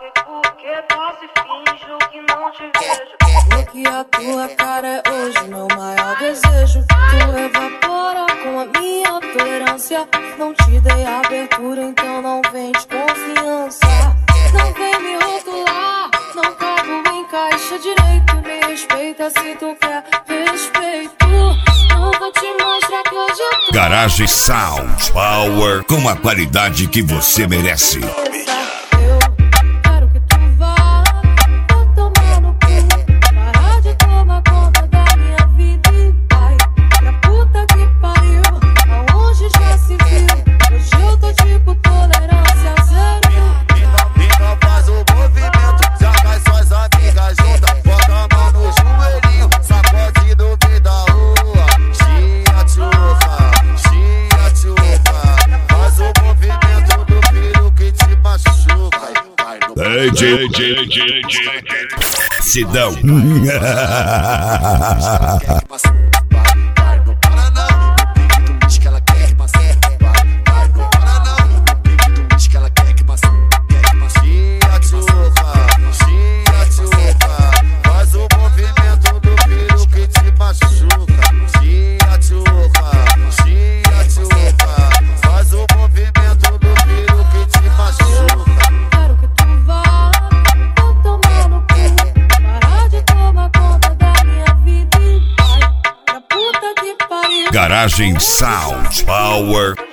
Porque posso e finjo que não te vejo. Porque a tua cara é hoje meu maior desejo. Tu evapora com a minha tolerância. Não te dei abertura, então não vem de confiança. Não vem me rotular, não cabo em caixa direito. Me respeita se tu quer respeito. Não vou te mostrar que hoje eu tô. Garage Sound Power, com a qualidade que você merece. Sidão. Garagem Sound Power.